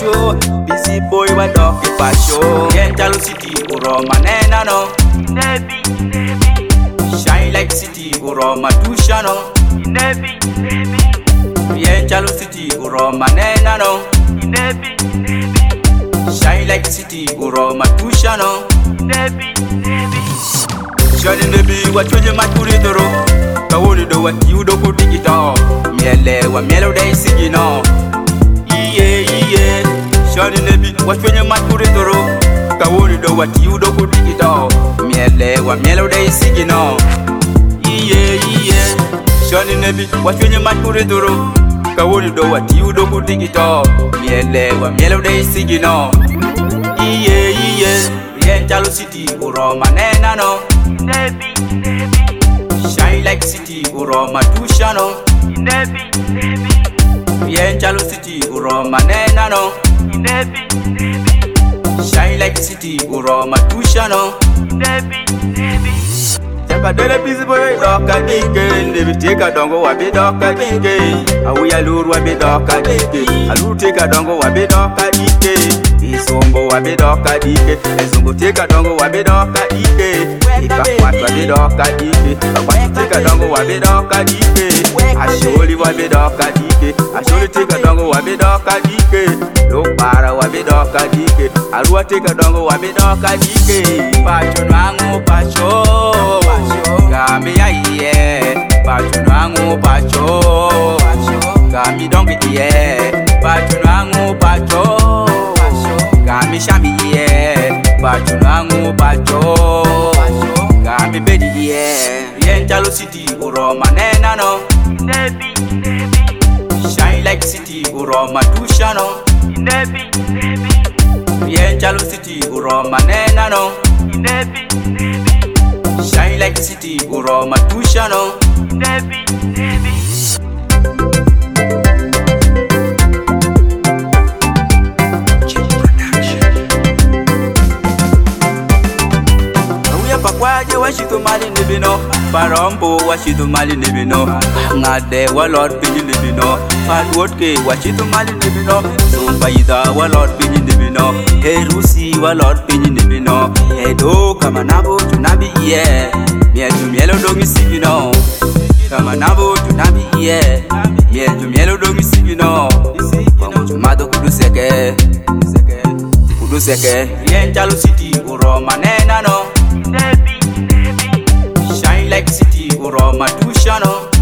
pasho. Busy boy wa doki pasho. Yentalo city uroma nena no. Shine like city uroma tushano. Yentalo city uroma nena no. Shine like city uroma tushano. Shani nebi wachoje maturidoro. Kawoni do what you do put digito. Miele wa miele day sigino. Iye Shani nebi wachoje maturidoro. Kawoni do what you do put digito. Miele wa miele day sigino. Iye Shani nebi wachoje maturidoro. Kawoni do what you do put digito. Miele wa miele day sigino. Iye Yentalo city uroma nena no. Shine like city uroma tushano. Yentalo city uroma nena no. Shine like city uroma tushano. Taka dele busy boy doka dike. Nebi teka dongo wabi doka dike. Awuya luru wabi doka dike. Aluru teka dongo wabi doka dike. Isombo wabi doka dike. Isombo teka dongo wabi doka dike. Ikakwat wabi doka dike. Kakwat teka dongo wabi doka dike. Asholi wabi doka dike. Asholi teka dongo wabi doka dike. Lokpara wabi doka dike. Arua teka dongo wabi doka dike. Pacho nwangu pacho. Gami ya iye. Pacho nwangu pacho. Gami dongi iye. Pacho nwangu pacho. Gami shami iye. Pacho nwangu pacho. Gami bedi iye. Yentalo city uroma nena no. Shine like city uroma tushano. Yentalo city uroma nena no. Shine like city uroma tushano. Pakwaje washitu mali nibino. Parombo washitu mali nibino. Ngade walot pinyi nibino. Fatwotke washitu mali nibino. Sumpaida walot pinyi nibino. Herusi walot pinyi nibino. Edo kamanabo tunabi iye. Mietu mielo dongi sigino. Kamanabo tunabi iye. Mietu mielo dongi sigino. Wamutumado kuduseke. Kuduseke. Yentalo city uroma nena no. Shine like city uroma tushano.